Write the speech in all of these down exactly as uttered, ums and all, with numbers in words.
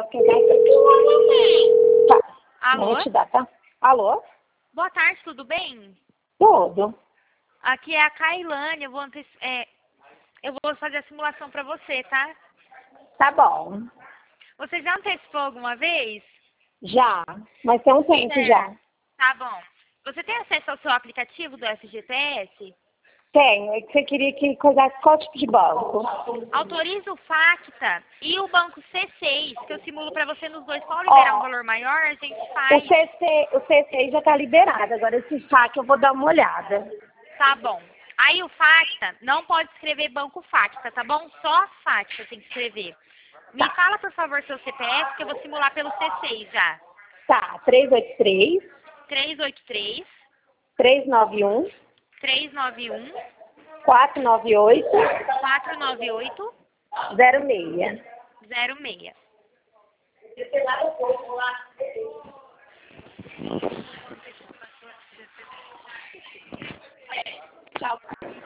pegar aqui. Tá. Alô? Vou te dar, tá? Alô? Boa tarde, tudo bem? Tudo. Aqui é a Kailane, eu vou, ante- é, eu vou fazer a simulação pra você, tá? Tá bom. Você já antecipou alguma vez? Já. Mas tem um tempo Certo. já. Tá bom. Você tem acesso ao seu aplicativo do F G T S? Tenho. É que você queria que coisasse qual tipo de banco? Autoriza o Facta e o banco C seis, que eu simulo pra você nos dois. Qual liberar Ó, um valor maior, a gente O faz. C C, o C C já tá liberado. Agora esse F A Q eu vou dar uma olhada. Tá bom. Aí o Facta, não pode escrever banco Facta, tá bom? Só Facta tem que escrever. Me Tá. fala, por favor, seu C P F, que eu vou simular pelo C seis já. Tá. três oito três, três oito três, três nove um, três nove um, quatro nove oito, quatro nove oito, zero seis. zero seis. Tchau.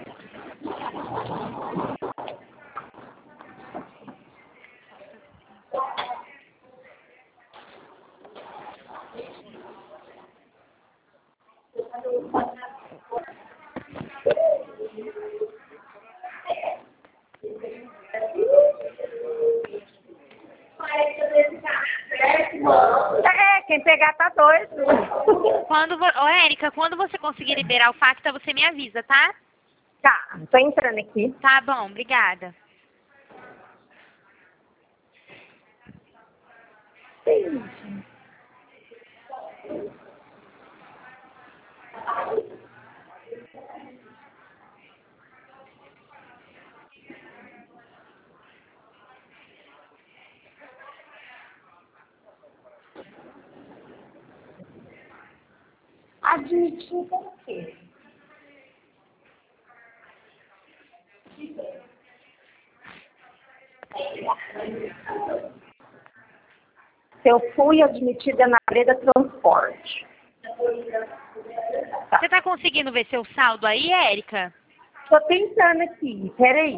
É, quem pegar tá doido. Quando vo... Ô, Érica, quando você conseguir liberar o Facta, você me avisa, tá? Tá, tô entrando aqui. Tá bom, obrigada. Admitir o quê? Eu fui admitida na Breda Transporte. Você tá conseguindo ver seu saldo aí, Érica? Tô tentando aqui, peraí.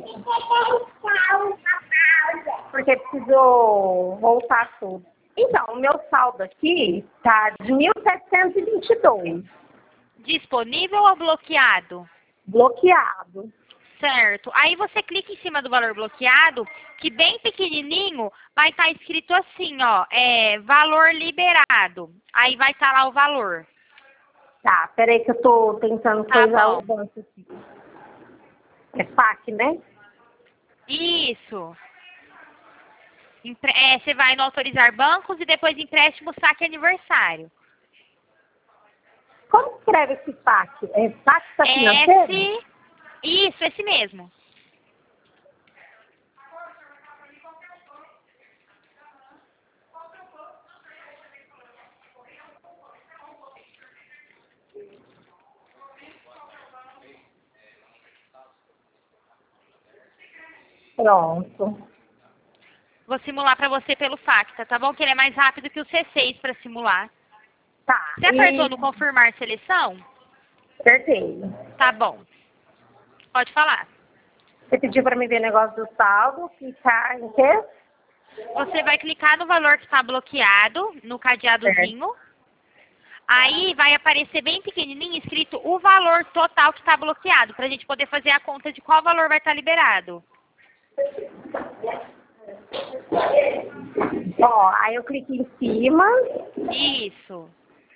Porque precisou voltar tudo. Então, o meu saldo aqui tá de mil setecentos e vinte e dois. Disponível ou bloqueado? Bloqueado. Certo. Aí você clica em cima do valor bloqueado, que bem pequenininho vai estar escrito assim, ó, é, valor liberado. Aí vai estar lá o valor. Tá, peraí que eu tô tentando Tá coisar bom. o banco aqui. É F A Q, né? Isso. Empre- é, você vai no autorizar bancos e depois empréstimo, saque aniversário. Como escreve esse F A Q? É F A Q financeiro? S... Isso, esse mesmo. Pronto. Vou simular pra você pelo Facta, tá bom? Que ele é mais rápido que o C seis pra simular. Tá. Você apertou E no confirmar seleção? acertei. Tá bom. Pode falar. Você pediu para me ver o negócio do saldo, clicar em quê? Você vai clicar no valor que está bloqueado, no cadeadozinho. Aí vai aparecer bem pequenininho escrito o valor total que está bloqueado, para a gente poder fazer a conta de qual valor vai estar liberado. Ó, aí eu clico em cima. Isso.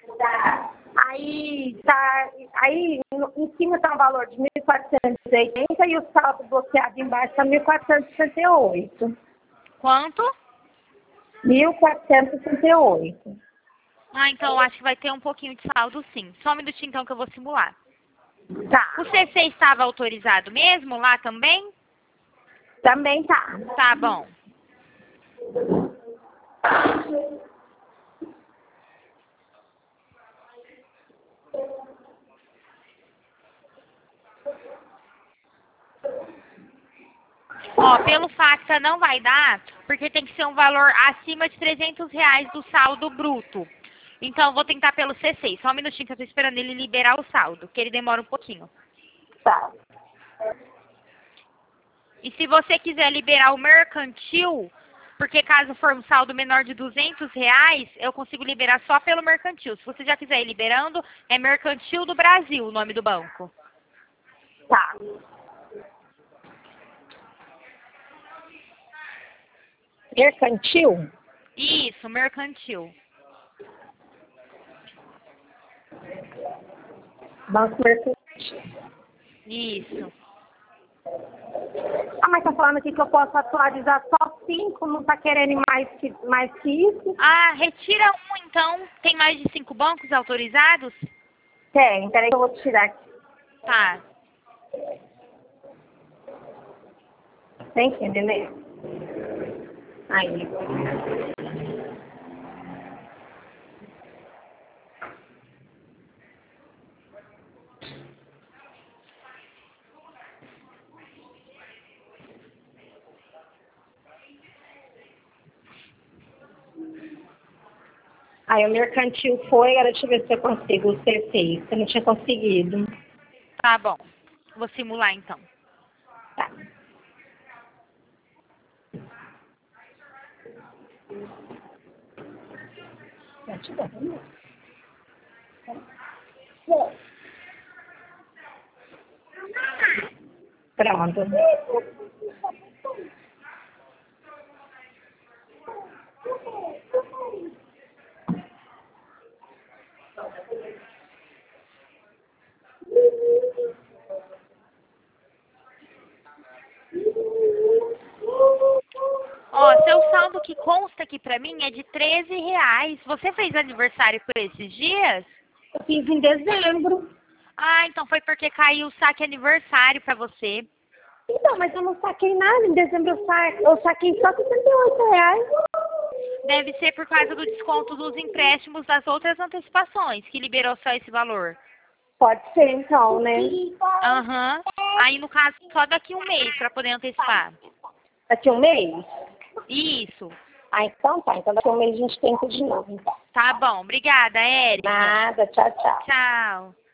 Aí tá. Aí no- em cima tá um valor de mil quatrocentos e oitenta e o saldo bloqueado embaixo tá mil quatrocentos e sessenta e oito. Quanto? mil quatrocentos e sessenta e oito. Ah, então eu acho que vai ter um pouquinho de saldo sim. Só um minutinho então que eu vou simular. Tá. O C C estava autorizado mesmo lá também? Também tá. Tá bom. Ó, pelo Facta não vai dar, porque tem que ser um valor acima de trezentos reais do saldo bruto. Então, eu vou tentar pelo C seis. Só um minutinho que eu tô esperando ele liberar o saldo, que ele demora um pouquinho. Tá. E se você quiser liberar o mercantil, Porque caso for um saldo menor de duzentos reais, eu consigo liberar só pelo mercantil. Se você já quiser ir liberando, é Mercantil do Brasil o nome do banco. Tá. Mercantil? Isso, Mercantil. Banco Mercantil. Isso. Ah, mas tá falando aqui que eu posso atualizar só cinco, não tá querendo ir mais que, mais que isso? Ah, retira um então. Tem mais de cinco bancos autorizados? Tem, peraí que eu vou tirar aqui. Tá. Tem que entender? Aí. Aí o mercantil foi, agora deixa eu ver se eu consigo o C seis, que eu não tinha conseguido. Tá bom. Vou simular então. Tá. Pronto. Ó, seu saldo que consta aqui pra mim é de treze reais. Você fez aniversário por esses dias? Eu fiz em dezembro. Ah, então foi porque caiu o saque aniversário pra você. Então, mas eu não saquei nada. Em dezembro eu, sa... eu saquei só sessenta e oito reais. Deve ser por causa do desconto dos empréstimos das outras antecipações, que liberou só esse valor. Pode ser, então, né? Aham. Aí, no caso, só daqui um mês pra poder antecipar. Daqui um mês? Isso. Ah, então tá. Então daqui um mês a gente tenta de novo. Então. Tá bom. Obrigada, Érica. Nada. Tchau, tchau. Tchau.